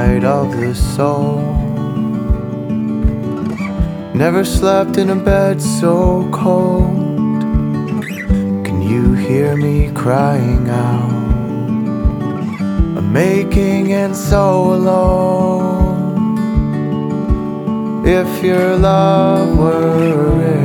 night of the soul. Never slept in a bed so cold. Can you hear me crying out? I'm aching and so alone. If your love were real,